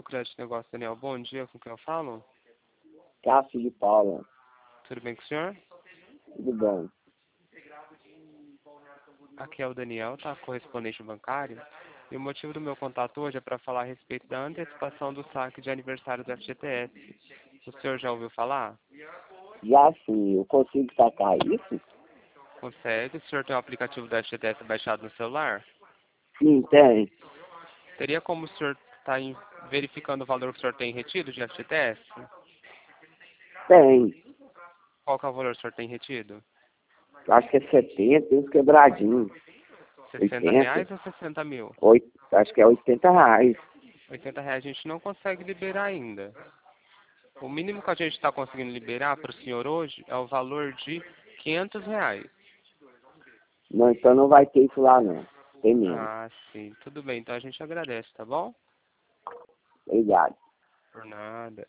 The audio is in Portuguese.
Crédito Negócio, Daniel. Bom dia, com quem eu falo? Cássio de Paula. Tudo bem com o senhor? Tudo bom. Aqui é o Daniel, tá? Correspondente bancário. E o motivo do meu contato hoje é para falar a respeito da antecipação do saque de aniversário do FGTS. O senhor já ouviu falar? Já sim, eu consigo sacar isso? Consegue? O senhor tem o aplicativo do FGTS baixado no celular? Sim, tem. Teria como o senhor estar verificando o valor que o senhor tem retido de FGTS? Tem. Qual que é o valor que o senhor tem retido? Acho que é 70, uns quebradinhos. 60 80. reais ou 60 mil? Acho que é R$ 80. 80 reais a gente não consegue liberar ainda. O mínimo que a gente está conseguindo liberar para o senhor hoje é o valor de 500 reais. Não, então não vai ter isso lá não. Tem mesmo. Ah, sim. Tudo bem. Então a gente agradece, tá bom? Obrigado. Por nada.